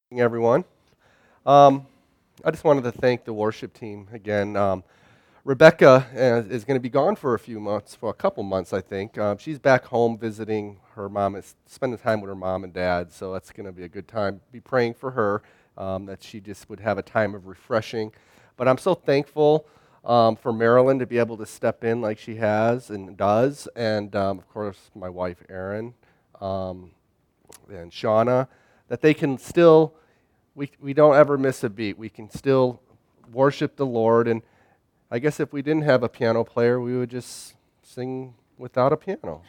Everyone. I just wanted to thank the worship team again. Rebecca is going to be gone for a few months, for a couple months, I think. She's back home visiting her mom, spending time with her mom and dad, so that's going to be a good time. Be praying for her, that she just would have a time of refreshing. But I'm so thankful for Marilyn to be able to step in like she has and does, and of course my wife Erin and Shauna, that they can still, we don't ever miss a beat. We can still worship the Lord. And I guess if we didn't have a piano player, we would just sing without a piano.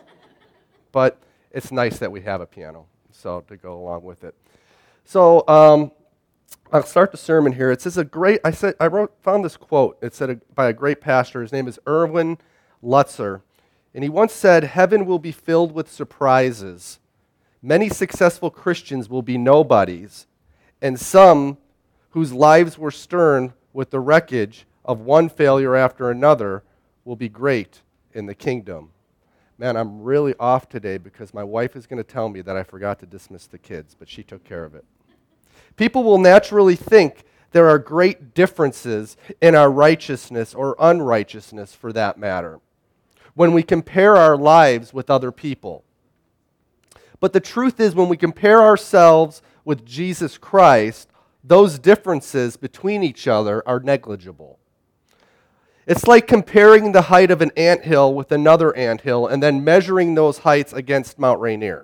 But it's nice that we have a piano, so to go along with it. So I'll start the sermon here. It says found this quote. It said by a great pastor. His name is Erwin Lutzer. And he once said, "Heaven will be filled with surprises. Many successful Christians will be nobodies, and some whose lives were strewn with the wreckage of one failure after another will be great in the kingdom." Man, I'm really off today because my wife is going to tell me that I forgot to dismiss the kids, but she took care of it. People will naturally think there are great differences in our righteousness or unrighteousness, for that matter, when we compare our lives with other people. But the truth is, when we compare ourselves with Jesus Christ, those differences between each other are negligible. It's like comparing the height of an anthill with another anthill and then measuring those heights against Mount Rainier.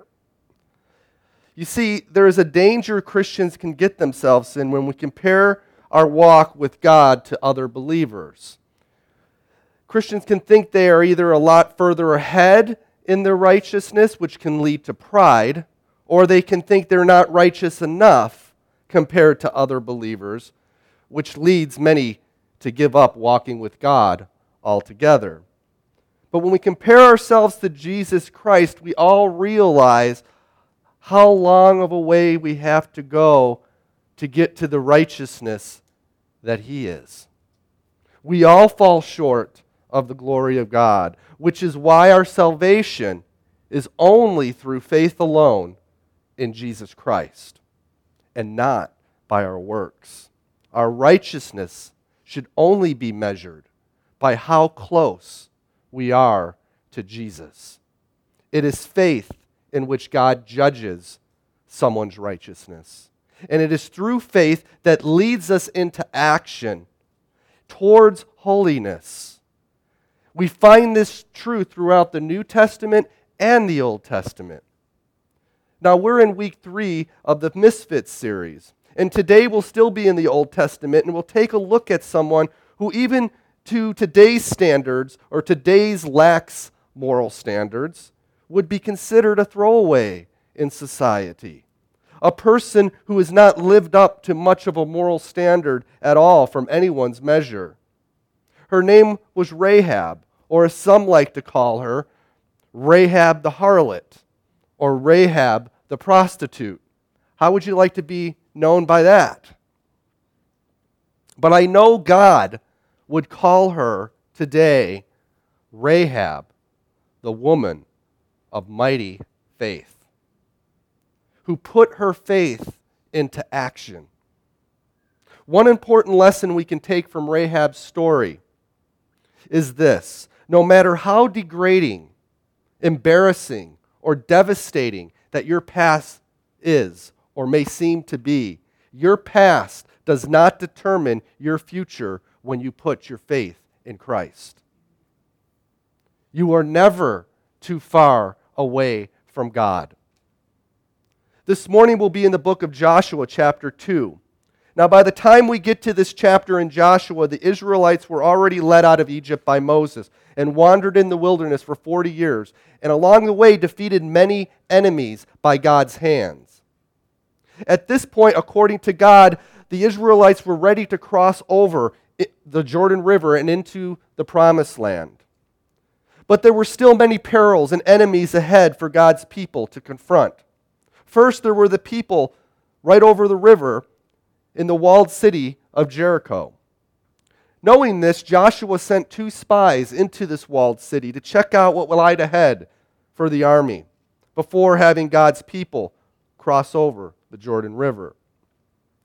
You see, there is a danger Christians can get themselves in when we compare our walk with God to other believers. Christians can think they are either a lot further ahead in their righteousness, which can lead to pride, or they can think they're not righteous enough compared to other believers, which leads many to give up walking with God altogether. But when we compare ourselves to Jesus Christ, we all realize how long of a way we have to go to get to the righteousness that He is. We all fall short of the glory of God, which is why our salvation is only through faith alone in Jesus Christ and not by our works. Our righteousness should only be measured by how close we are to Jesus. It is faith in which God judges someone's righteousness. And it is through faith that leads us into action towards holiness. We find this truth throughout the New Testament and the Old Testament. Now, we're in week 3 of the Misfits series, and today we'll still be in the Old Testament, and we'll take a look at someone who, even to today's standards, or today's lax moral standards, would be considered a throwaway in society. A person who has not lived up to much of a moral standard at all from anyone's measure. Her name was Rahab, or as some like to call her, Rahab the harlot, or Rahab the prostitute. How would you like to be known by that? But I know God would call her today Rahab, the woman of mighty faith, who put her faith into action. One important lesson we can take from Rahab's story is this: no matter how degrading, embarrassing, or devastating that your past is or may seem to be, your past does not determine your future when you put your faith in Christ. You are never too far away from God. This morning we'll be in the book of Joshua, chapter 2. Now, by the time we get to this chapter in Joshua, the Israelites were already led out of Egypt by Moses and wandered in the wilderness for 40 years, and along the way defeated many enemies by God's hands. At this point, according to God, the Israelites were ready to cross over the Jordan River and into the Promised Land. But there were still many perils and enemies ahead for God's people to confront. First, there were the people right over the river in the walled city of Jericho. Knowing this, Joshua sent 2 spies into this walled city to check out what lied ahead for the army before having God's people cross over the Jordan River.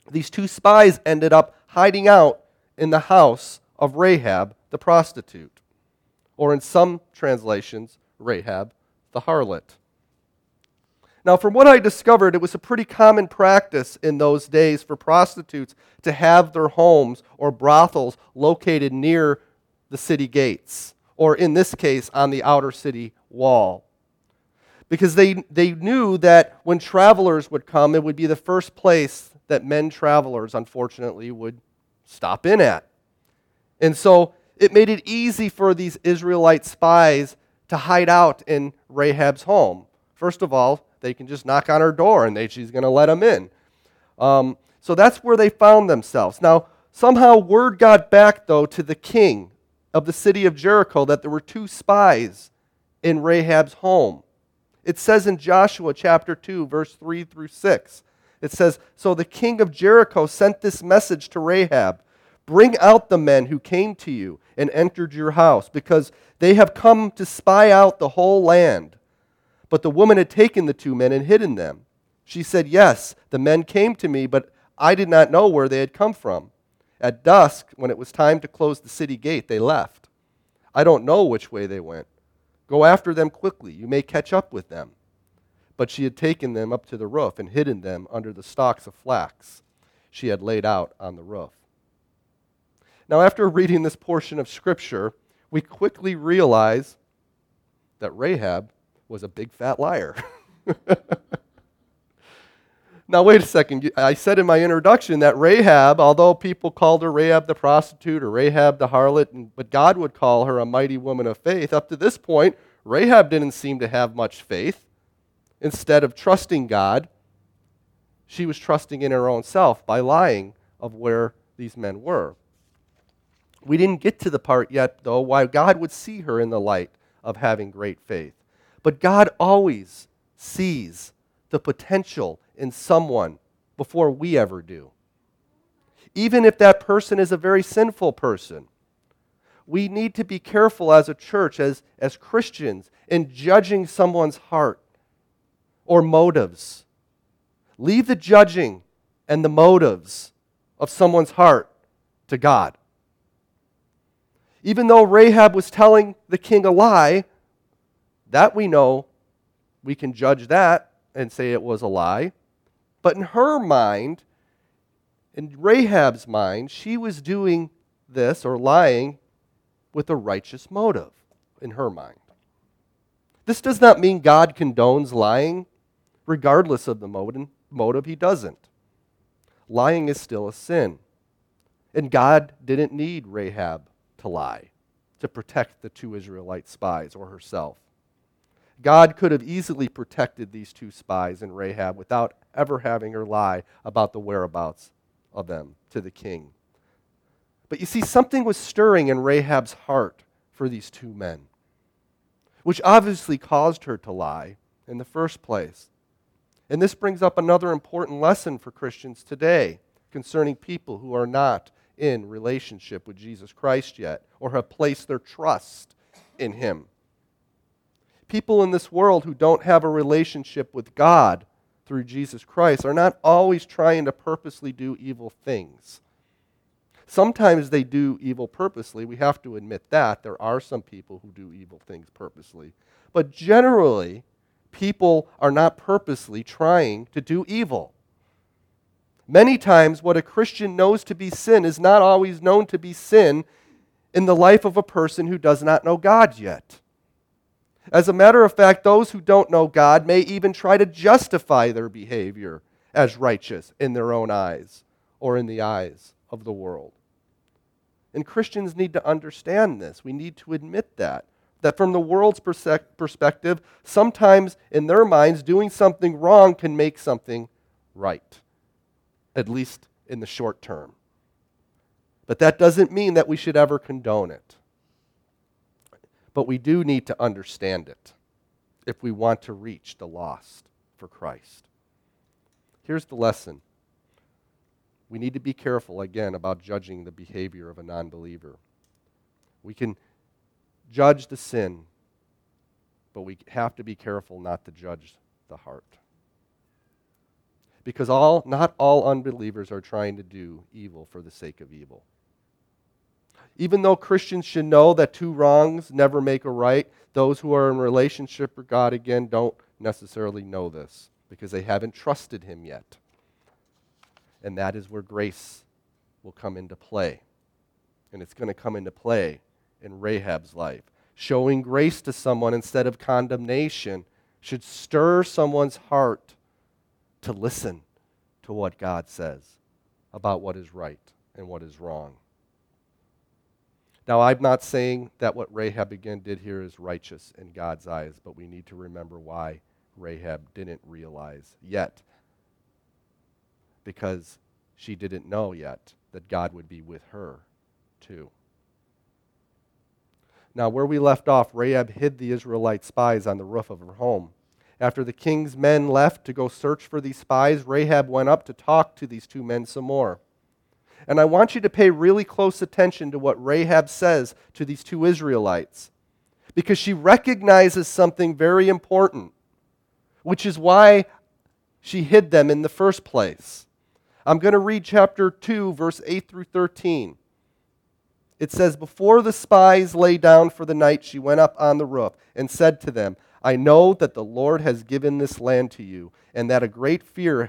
these two spies ended up hiding out in the house of Rahab the prostitute, or in some translations, Rahab the harlot. Now, from what I discovered, it was a pretty common practice in those days for prostitutes to have their homes or brothels located near the city gates, or in this case, on the outer city wall. Because they knew that when travelers would come, it would be the first place that men travelers, unfortunately, would stop in at. And so it made it easy for these Israelite spies to hide out in Rahab's home. First of all, they can just knock on her door and she's going to let them in. So that's where they found themselves. Now, somehow word got back, though, to the king of the city of Jericho that there were two spies in Rahab's home. It says in Joshua chapter 2, verse 3 through 6, it says, "So the king of Jericho sent this message to Rahab, 'Bring out the men who came to you and entered your house, because they have come to spy out the whole land.' But the woman had taken the two men and hidden them. She said, 'Yes, the men came to me, but I did not know where they had come from. At dusk, when it was time to close the city gate, they left. I don't know which way they went. Go after them quickly. You may catch up with them.' But she had taken them up to the roof and hidden them under the stalks of flax she had laid out on the roof." Now, after reading this portion of Scripture, we quickly realize that Rahab was a big fat liar. Now, wait a second. I said in my introduction that Rahab, although people called her Rahab the prostitute or Rahab the harlot, but God would call her a mighty woman of faith, up to this point, Rahab didn't seem to have much faith. Instead of trusting God, she was trusting in her own self by lying of where these men were. We didn't get to the part yet, though, why God would see her in the light of having great faith. But God always sees the potential in someone before we ever do. Even if that person is a very sinful person, we need to be careful as a church, as Christians, in judging someone's heart or motives. Leave the judging and the motives of someone's heart to God. Even though Rahab was telling the king a lie, that we know, we can judge that and say it was a lie. But in her mind, in Rahab's mind, she was doing this or lying with a righteous motive in her mind. This does not mean God condones lying. Regardless of the motive, he doesn't. Lying is still a sin. And God didn't need Rahab to lie to protect the two Israelite spies or herself. God could have easily protected these two spies and Rahab without ever having her lie about the whereabouts of them to the king. But you see, something was stirring in Rahab's heart for these two men, which obviously caused her to lie in the first place. And this brings up another important lesson for Christians today concerning people who are not in relationship with Jesus Christ yet or have placed their trust in Him. People in this world who don't have a relationship with God through Jesus Christ are not always trying to purposely do evil things. Sometimes they do evil purposely. We have to admit that. There are some people who do evil things purposely. But generally, people are not purposely trying to do evil. Many times, what a Christian knows to be sin is not always known to be sin in the life of a person who does not know God yet. As a matter of fact, those who don't know God may even try to justify their behavior as righteous in their own eyes or in the eyes of the world. And Christians need to understand this. We need to admit that from the world's perspective, sometimes in their minds, doing something wrong can make something right, at least in the short term. But that doesn't mean that we should ever condone it. But we do need to understand it if we want to reach the lost for Christ. Here's the lesson. We need to be careful, again, about judging the behavior of a non-believer. We can judge the sin, but we have to be careful not to judge the heart. Because not all unbelievers are trying to do evil for the sake of evil. Even though Christians should know that two wrongs never make a right, those who are in relationship with God, again, don't necessarily know this because they haven't trusted Him yet. And that is where grace will come into play. And it's going to come into play in Rahab's life. Showing grace to someone instead of condemnation should stir someone's heart to listen to what God says about what is right and what is wrong. Now, I'm not saying that what Rahab again did here is righteous in God's eyes, but we need to remember why Rahab didn't realize yet, because she didn't know yet that God would be with her too. Now, where we left off, Rahab hid the Israelite spies on the roof of her home. After the king's men left to go search for these spies, Rahab went up to talk to these two men some more. And I want you to pay really close attention to what Rahab says to these two Israelites, because she recognizes something very important, which is why she hid them in the first place. I'm going to read chapter 2, verse 8 through 13. It says, "Before the spies lay down for the night, she went up on the roof and said to them, 'I know that the Lord has given this land to you, and that the great fear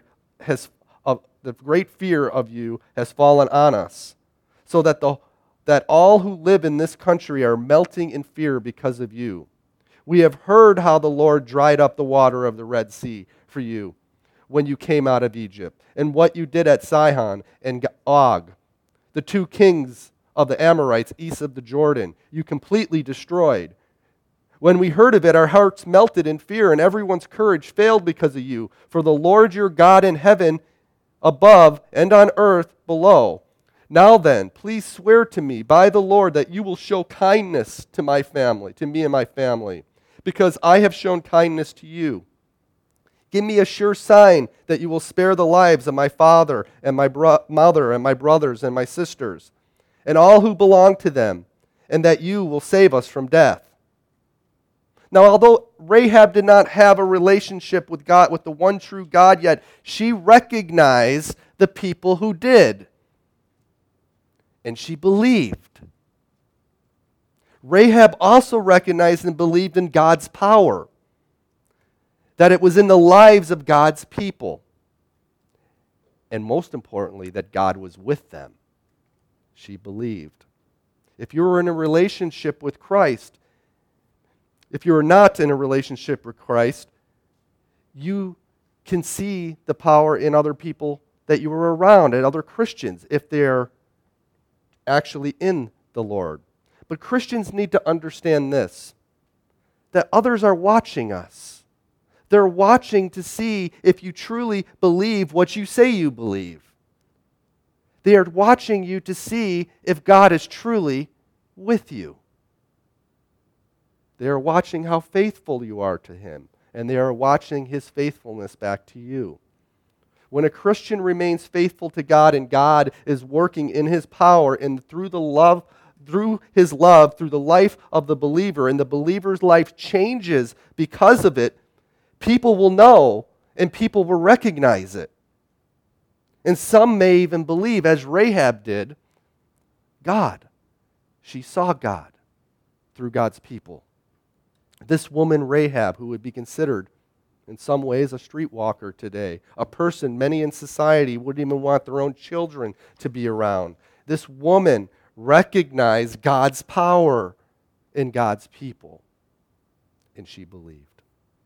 of you has fallen on us, so that all who live in this country are melting in fear because of you. We have heard how the Lord dried up the water of the Red Sea for you when you came out of Egypt, and what you did at Sihon and Og, the two kings of the Amorites east of the Jordan, you completely destroyed. When we heard of it, our hearts melted in fear, and everyone's courage failed because of you. For the Lord your God in heaven above and on earth below. Now then, please swear to me by the Lord that you will show kindness to my family, to me and my family, because I have shown kindness to you. Give me a sure sign that you will spare the lives of my father and my mother and my brothers and my sisters, and all who belong to them, and that you will save us from death.' Now, although Rahab did not have a relationship with God, with the one true God yet, she recognized the people who did. And she believed. Rahab also recognized and believed in God's power, that it was in the lives of God's people. And most importantly, that God was with them. She believed. If you were in a relationship with Christ, if you are not in a relationship with Christ, you can see the power in other people that you are around, and other Christians, if they're actually in the Lord. But Christians need to understand this, that others are watching us. They're watching to see if you truly believe what you say you believe. They are watching you to see if God is truly with you. They are watching how faithful you are to Him, and they are watching His faithfulness back to you. When a Christian remains faithful to God and God is working in His power and through His love, through the life of the believer, and the believer's life changes because of it, people will know and people will recognize it. And some may even believe, as Rahab did, God. She saw God through God's people. This woman Rahab, who would be considered in some ways a streetwalker today, a person many in society wouldn't even want their own children to be around. This woman recognized God's power in God's people, and she believed.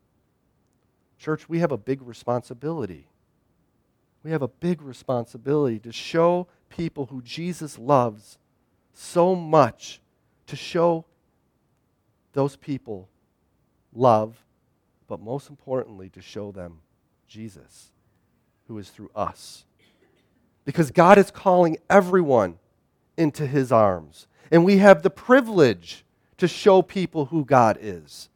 Church, we have a big responsibility. We have a big responsibility to show people who Jesus loves so much, to show those people love, but most importantly, to show them Jesus, who is through us. Because God is calling everyone into His arms, and we have the privilege to show people who God is.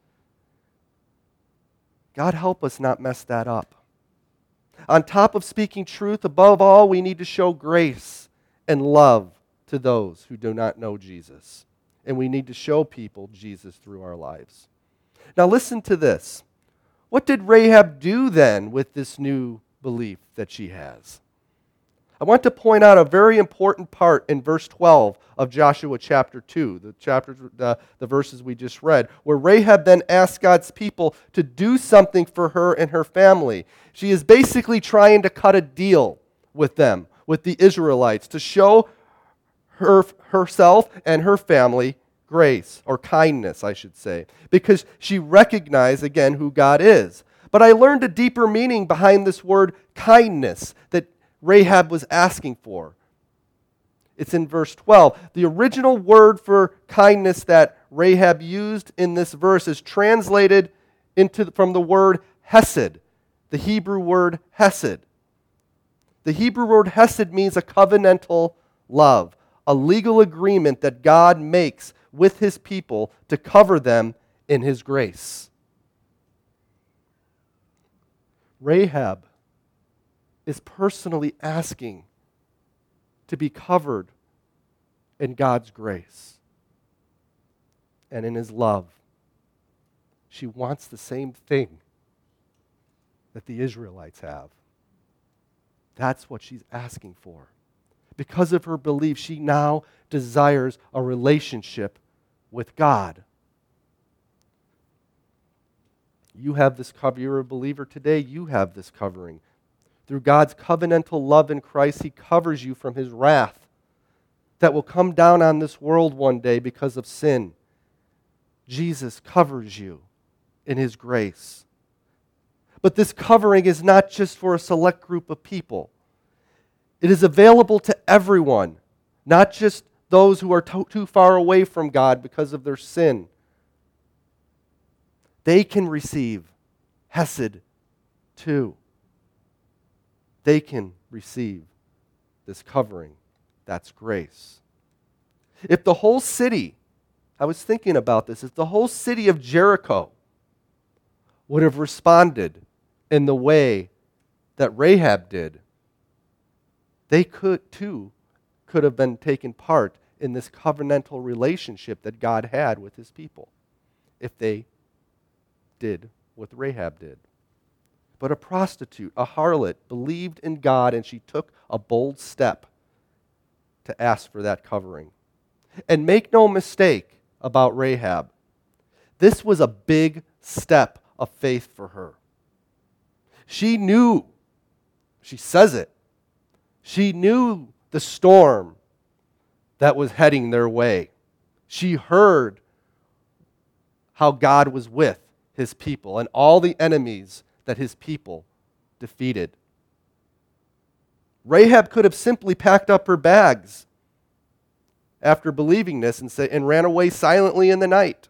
God help us not mess that up. On top of speaking truth, above all, we need to show grace and love to those who do not know Jesus. And we need to show people Jesus through our lives. Now listen to this. What did Rahab do then with this new belief that she has. I want to point out a very important part in verse 12 of Joshua chapter 2, the verses we just read, where Rahab then asks God's people to do something for her and her family. She is basically trying to cut a deal with them, with the Israelites, to show herself and her family grace, or kindness, I should say, because she recognized, again, who God is. But I learned a deeper meaning behind this word kindness that Rahab was asking for. It's in verse 12. The original word for kindness that Rahab used in this verse is translated from the word hesed, the Hebrew word hesed. The Hebrew word hesed means a covenantal love, a legal agreement that God makes with his people to cover them in his grace. Rahab is personally asking to be covered in God's grace and in his love. She wants the same thing that the Israelites have. That's what she's asking for. Because of her belief, she now desires a relationship with God. You have this cover. You're a believer today. You have this covering. Through God's covenantal love in Christ, he covers you from his wrath that will come down on this world one day because of sin. Jesus covers you in his grace. But this covering is not just for a select group of people. It is available to everyone, not just those who are too far away from God because of their sin. They can receive hesed too. They can receive this covering. That's grace. If the whole city, I was thinking about this, if the whole city of Jericho would have responded in the way that Rahab did, they could have been taken part in this covenantal relationship that God had with his people if they did what Rahab did. But a prostitute, a harlot, believed in God, and she took a bold step to ask for that covering. And make no mistake about Rahab, this was a big step of faith for her. She knew, she says it, she knew the storm that was heading their way. She heard how God was with his people and all the enemies that his people defeated. Rahab could have simply packed up her bags after believing this and ran away silently in the night.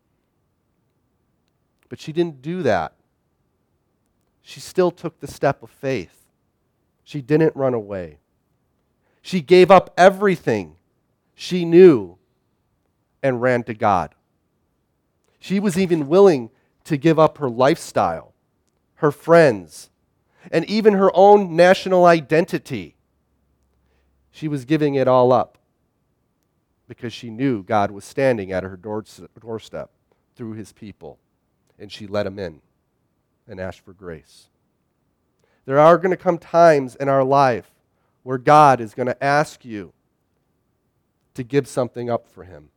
But she didn't do that. She still took the step of faith. She didn't run away. She gave up everything she knew and ran to God. She was even willing to give up her lifestyle, her friends, and even her own national identity. She was giving it all up because she knew God was standing at her doorstep through his people, and she let him in and asked for grace. There are going to come times in our life where God is going to ask you to give something up for him.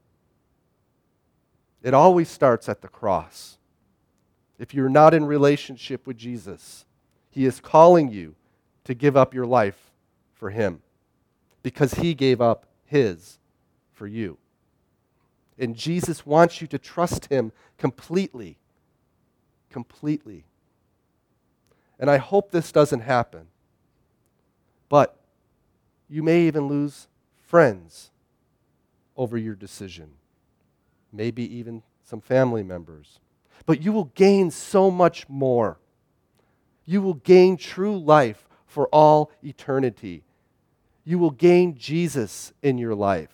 It always starts at the cross. If you're not in relationship with Jesus, he is calling you to give up your life for him because he gave up his for you. And Jesus wants you to trust him completely. Completely. And I hope this doesn't happen. But you may even lose friends over your decision. Maybe even some family members. But you will gain so much more. You will gain true life for all eternity. You will gain Jesus in your life.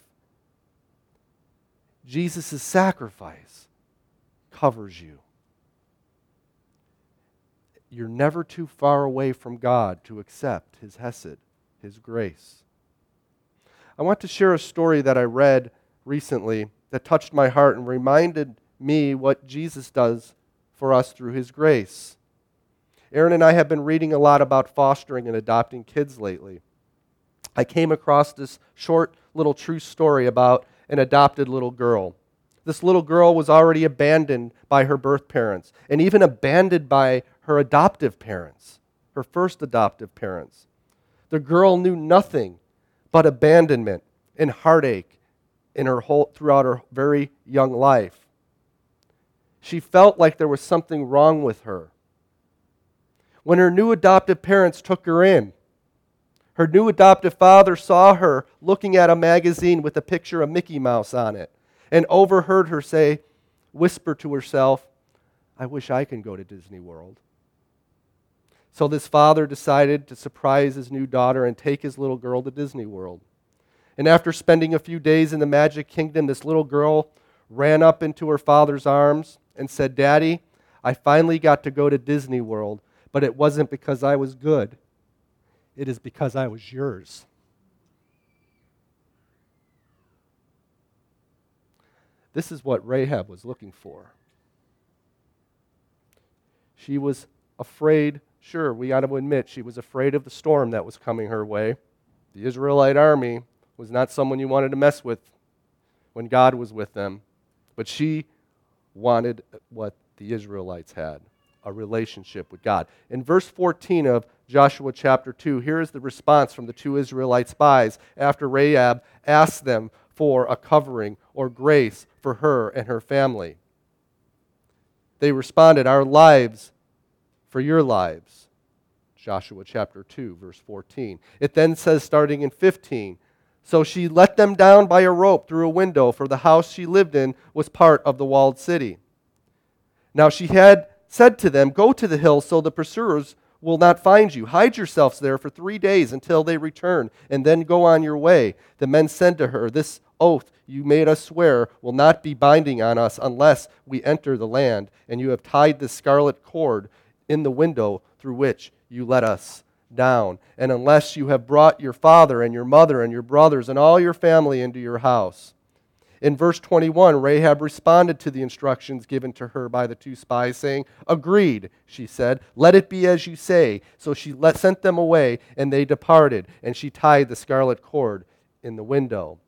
Jesus' sacrifice covers you. You're never too far away from God to accept his hesed, his grace. I want to share a story that I read recently that touched my heart and reminded me what Jesus does for us through his grace. Aaron and I have been reading a lot about fostering and adopting kids lately. I came across this short little true story about an adopted little girl. This little girl was already abandoned by her birth parents and even abandoned by her adoptive parents, her first adoptive parents. The girl knew nothing but abandonment and heartache throughout her very young life. She felt like there was something wrong with her. When her new adoptive parents took her in, her new adoptive father saw her looking at a magazine with a picture of Mickey Mouse on it and overheard her whisper to herself, "I wish I could go to Disney World." So this father decided to surprise his new daughter and take his little girl to Disney World. And after spending a few days in the Magic Kingdom, this little girl ran up into her father's arms and said, "Daddy, I finally got to go to Disney World, but it wasn't because I was good. It is because I was yours." This is what Rahab was looking for. She was afraid, sure, we got to admit, she was afraid of the storm that was coming her way. The Israelite army was not someone you wanted to mess with when God was with them. But she wanted what the Israelites had, a relationship with God. In verse 14 of Joshua chapter 2, here is the response from the two Israelite spies after Rahab asked them for a covering or grace for her and her family. They responded, "Our lives for your lives." Joshua chapter 2, verse 14. It then says, starting in 15, "So she let them down by a rope through a window, for the house she lived in was part of the walled city. Now she had said to them, 'Go to the hills so the pursuers will not find you. Hide yourselves there for 3 days until they return, and then go on your way.' The men said to her, 'This oath you made us swear will not be binding on us unless we enter the land, and you have tied this scarlet cord in the window through which you let us down, and unless you have brought your father and your mother and your brothers and all your family into your house.'" In verse 21, Rahab responded to the instructions given to her by the two spies, saying, "Agreed," she said, "let it be as you say." So she sent them away, and they departed, and she tied the scarlet cord in the window.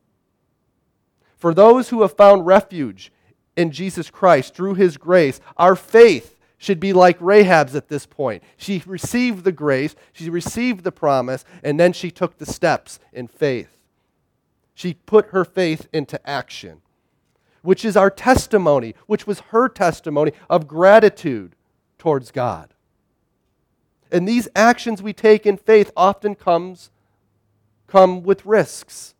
For those who have found refuge in Jesus Christ through His grace, our faith should be like Rahab's at this point. She received the grace, she received the promise, and then she took the steps in faith. She put her faith into action, which is our testimony, which was her testimony of gratitude towards God. And these actions we take in faith often come with risks.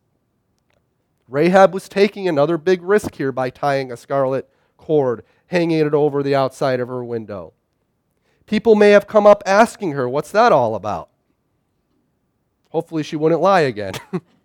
Rahab was taking another big risk here by tying a scarlet cord, hanging it over the outside of her window. People may have come up asking her, "What's that all about?" Hopefully she wouldn't lie again.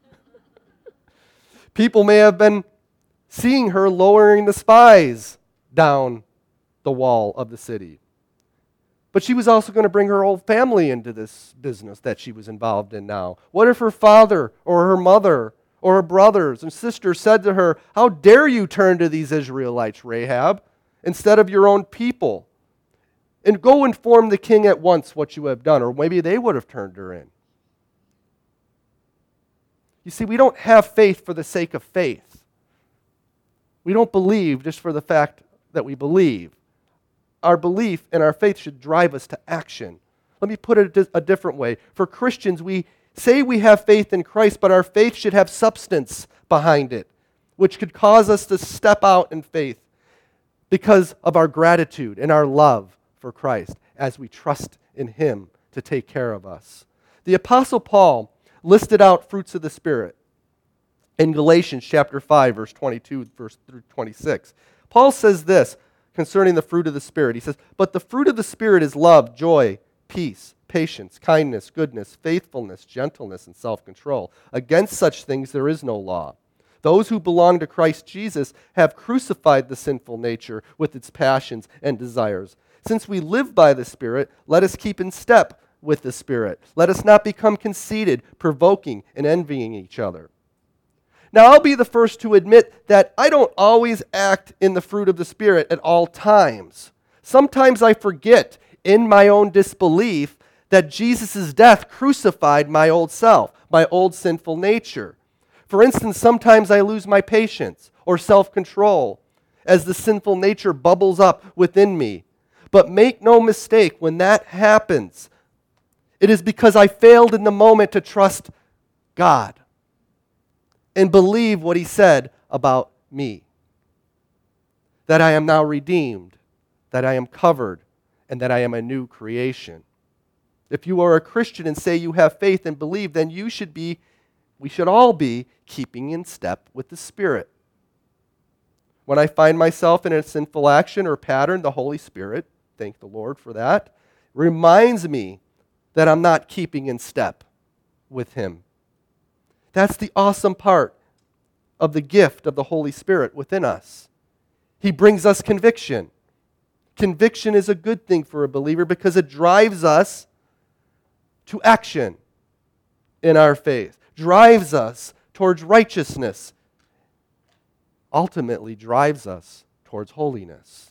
People may have been seeing her lowering the spies down the wall of the city. But she was also going to bring her whole family into this business that she was involved in now. What if her father or her mother or her brothers and sisters said to her, "How dare you turn to these Israelites, Rahab, instead of your own people? And go inform the king at once what you have done." Or maybe they would have turned her in. You see, we don't have faith for the sake of faith. We don't believe just for the fact that we believe. Our belief and our faith should drive us to action. Let me put it a different way. For Christians, we say we have faith in Christ, but our faith should have substance behind it, which could cause us to step out in faith because of our gratitude and our love for Christ as we trust in Him to take care of us. The Apostle Paul listed out fruits of the Spirit in Galatians chapter 5, verse 22 through 26. Paul says this concerning the fruit of the Spirit. He says, "But the fruit of the Spirit is love, joy, peace, patience, kindness, goodness, faithfulness, gentleness, and self-control. Against such things there is no law. Those who belong to Christ Jesus have crucified the sinful nature with its passions and desires. Since we live by the Spirit, let us keep in step with the Spirit. Let us not become conceited, provoking, and envying each other." Now, I'll be the first to admit that I don't always act in the fruit of the Spirit at all times. Sometimes I forget in my own disbelief that Jesus' death crucified my old self, my old sinful nature. For instance, sometimes I lose my patience or self-control as the sinful nature bubbles up within me. But make no mistake, when that happens, it is because I failed in the moment to trust God and believe what He said about me. That I am now redeemed, that I am covered, and that I am a new creation. If you are a Christian and say you have faith and believe, then we should all be keeping in step with the Spirit. When I find myself in a sinful action or pattern, the Holy Spirit, thank the Lord for that, reminds me that I'm not keeping in step with Him. That's the awesome part of the gift of the Holy Spirit within us. He brings us conviction. Conviction is a good thing for a believer because it drives us to action in our faith, drives us towards righteousness, ultimately drives us towards holiness.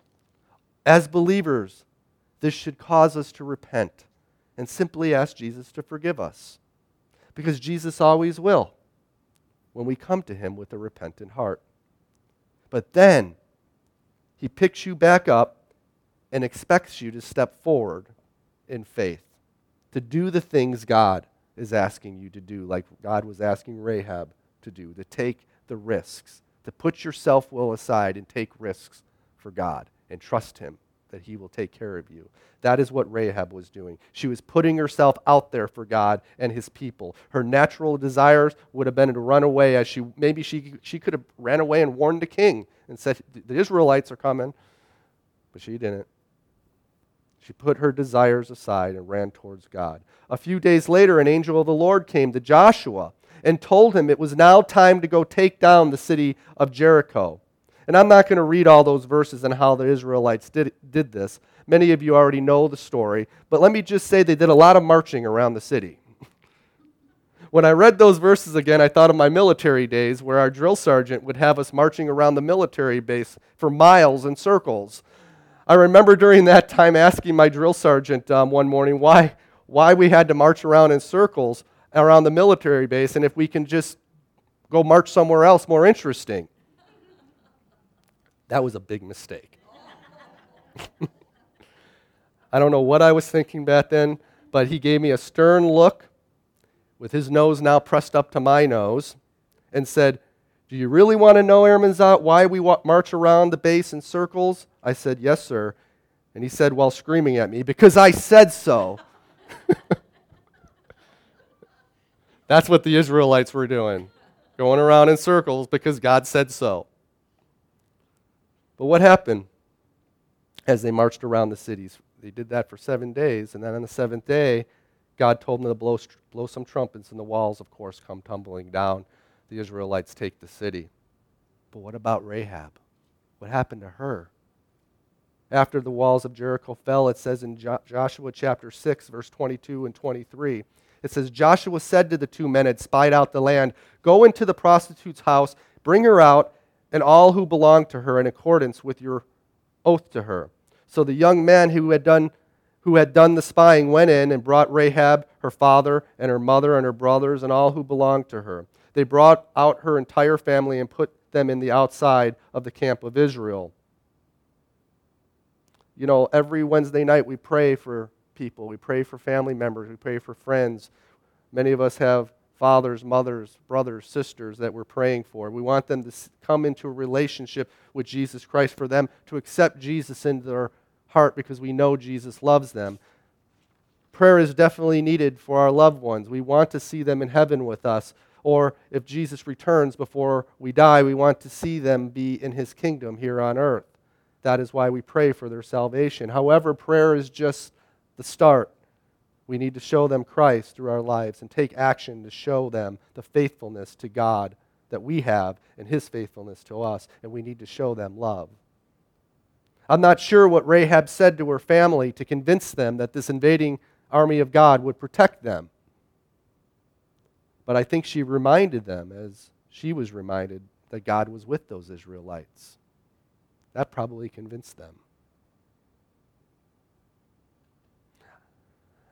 As believers, this should cause us to repent and simply ask Jesus to forgive us, because Jesus always will when we come to Him with a repentant heart. But then He picks you back up and expects you to step forward in faith, to do the things God is asking you to do, like God was asking Rahab to do, to take the risks, to put your self-will aside and take risks for God and trust Him that He will take care of you. That is what Rahab was doing. She was putting herself out there for God and His people. Her natural desires would have been to run away, as she could have ran away and warned the king and said, the Israelites are coming. But she didn't. She put her desires aside and ran towards God. A few days later, an angel of the Lord came to Joshua and told him it was now time to go take down the city of Jericho. And I'm not going to read all those verses on how the Israelites did this. Many of you already know the story. But let me just say they did a lot of marching around the city. When I read those verses again, I thought of my military days where our drill sergeant would have us marching around the military base for miles in circles. I remember during that time asking my drill sergeant one morning why we had to march around in circles around the military base, and if we can just go march somewhere else more interesting. That was a big mistake. I don't know what I was thinking back then, but he gave me a stern look with his nose now pressed up to my nose and said, "Do you really want to know, Airman Zott, why we march around the base in circles?" I said, "Yes, sir." And he said, while screaming at me, "Because I said so." That's what the Israelites were doing, going around in circles because God said so. But what happened as they marched around the cities? They did that for 7 days, and then on the seventh day, God told them to blow some trumpets, and the walls, of course, come tumbling down. The Israelites take the city. But what about Rahab? What happened to her? After the walls of Jericho fell, it says in Joshua chapter 6, verse 22 and 23, it says, Joshua said to the two men who had spied out the land, "Go into the prostitute's house, bring her out, and all who belong to her in accordance with your oath to her." So the young man who had done the spying went in and brought Rahab, her father, and her mother, and her brothers, and all who belonged to her. They brought out her entire family and put them in the outside of the camp of Israel. You know, every Wednesday night we pray for people. We pray for family members. We pray for friends. Many of us have fathers, mothers, brothers, sisters that we're praying for. We want them to come into a relationship with Jesus Christ, for them to accept Jesus into their heart because we know Jesus loves them. Prayer is definitely needed for our loved ones. We want to see them in heaven with us. Or if Jesus returns before we die, we want to see them be in His kingdom here on earth. That is why we pray for their salvation. However, prayer is just the start. We need to show them Christ through our lives and take action to show them the faithfulness to God that we have and His faithfulness to us, and we need to show them love. I'm not sure what Rahab said to her family to convince them that this invading army of God would protect them. But I think she reminded them, as she was reminded, that God was with those Israelites. That probably convinced them.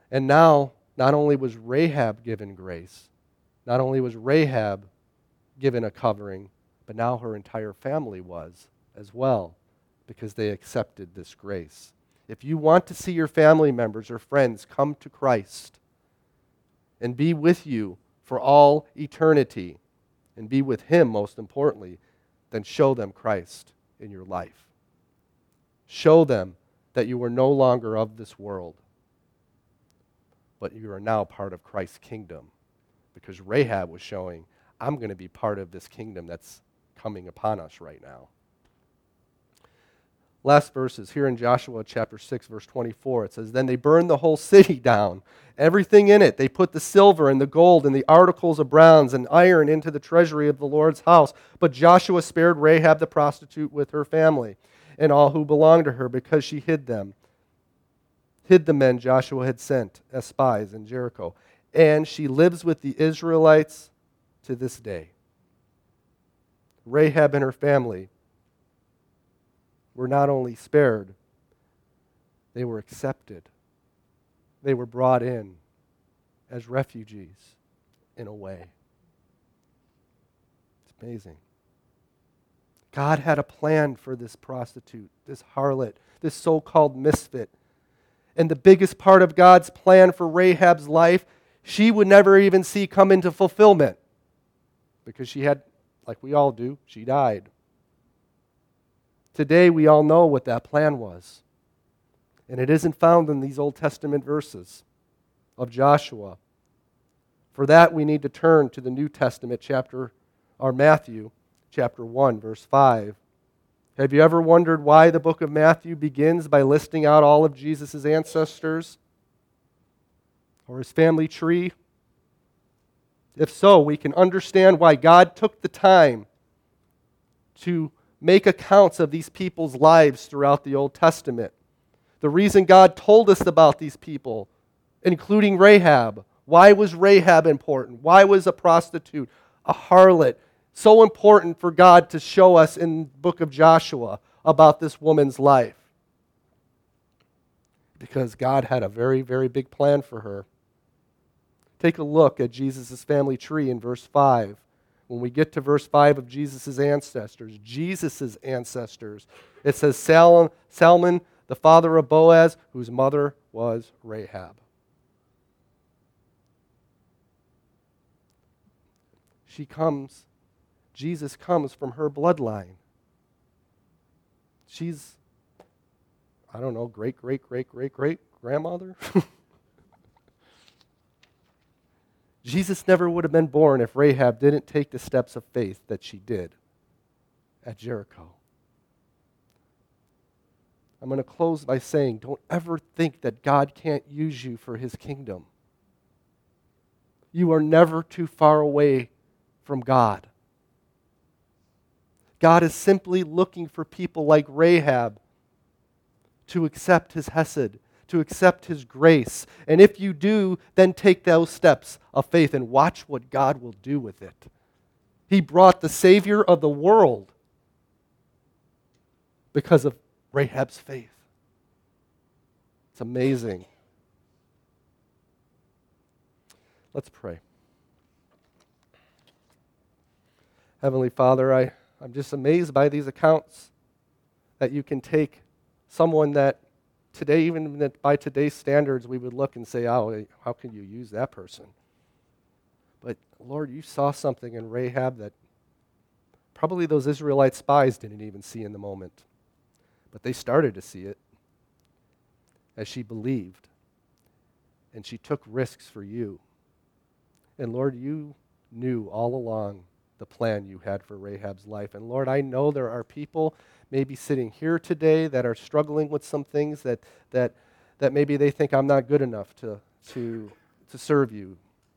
And now, not only was Rahab given grace, not only was Rahab given a covering, but now her entire family was as well, because they accepted this grace. If you want to see your family members or friends come to Christ and be with you for all eternity, and be with Him most importantly, then show them Christ in your life. Show them that you are no longer of this world, but you are now part of Christ's kingdom. Because Rahab was showing, I'm going to be part of this kingdom that's coming upon us right now. Last verses here in Joshua chapter 6, verse 24. It says, Then they burned the whole city down, everything in it. They put the silver and the gold and the articles of bronze and iron into the treasury of the Lord's house. But Joshua spared Rahab the prostitute with her family and all who belonged to her, because she hid them. Hid the men Joshua had sent as spies in Jericho. And she lives with the Israelites to this day. Rahab and her family were not only spared, they were accepted. They were brought in as refugees in a way. It's amazing. God had a plan for this prostitute, this harlot, this so-called misfit. And the biggest part of God's plan for Rahab's life, she would never even see come into fulfillment. Because she had, like we all do, she died. Today we all know what that plan was. And it isn't found in these Old Testament verses of Joshua. For that we need to turn to the New Testament Matthew chapter 1, verse 5. Have you ever wondered why the book of Matthew begins by listing out all of Jesus' ancestors or his family tree? If so, we can understand why God took the time to make accounts of these people's lives throughout the Old Testament. The reason God told us about these people, including Rahab. Why was Rahab important? Why was a prostitute, a harlot, so important for God to show us in the book of Joshua about this woman's life? Because God had a very, very big plan for her. Take a look at Jesus' family tree in verse 5. When we get to verse 5 of Jesus' ancestors, it says Salmon, the father of Boaz, whose mother was Rahab. Jesus comes from her bloodline. She's, great-great-great-great-great-grandmother? Jesus never would have been born if Rahab didn't take the steps of faith that she did at Jericho. I'm going to close by saying, don't ever think that God can't use you for His kingdom. You are never too far away from God. God is simply looking for people like Rahab to accept His hesed, to accept His grace. And if you do, then take those steps of faith and watch what God will do with it. He brought the Savior of the world because of Rahab's faith. It's amazing. Let's pray. Heavenly Father, I'm just amazed by these accounts that you can take someone that today, even by today's standards, we would look and say, oh, how can you use that person? But Lord, you saw something in Rahab that probably those Israelite spies didn't even see in the moment. But they started to see it as she believed. And she took risks for you. And Lord, you knew all along the plan you had for Rahab's life. And Lord, I know there are people maybe sitting here today that are struggling with some things that maybe they think I'm not good enough to serve you.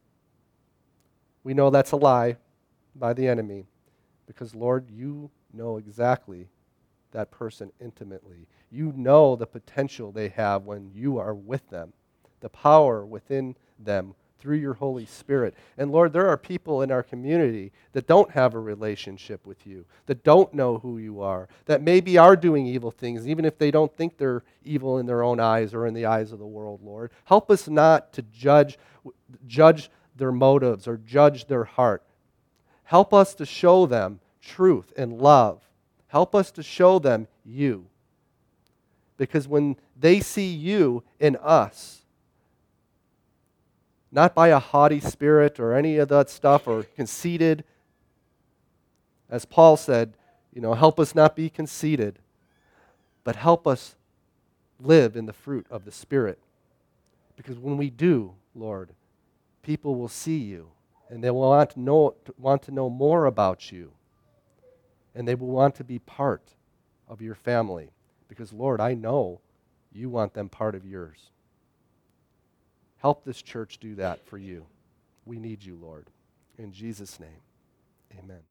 We know that's a lie by the enemy because, Lord, you know exactly that person intimately. You know the potential they have when you are with them, the power within them through your Holy Spirit. And Lord, there are people in our community that don't have a relationship with you, that don't know who you are, that maybe are doing evil things, even if they don't think they're evil in their own eyes or in the eyes of the world, Lord. Help us not to judge their motives or judge their heart. Help us to show them truth and love. Help us to show them you. Because when they see you in us, not by a haughty spirit or any of that stuff or conceited, as Paul said, help us not be conceited, but help us live in the fruit of the Spirit. Because when we do, Lord, people will see you and they will want to know more about you. And they will want to be part of your family. Because, Lord, I know you want them part of yours. Help this church do that for you. We need you, Lord. In Jesus' name, amen.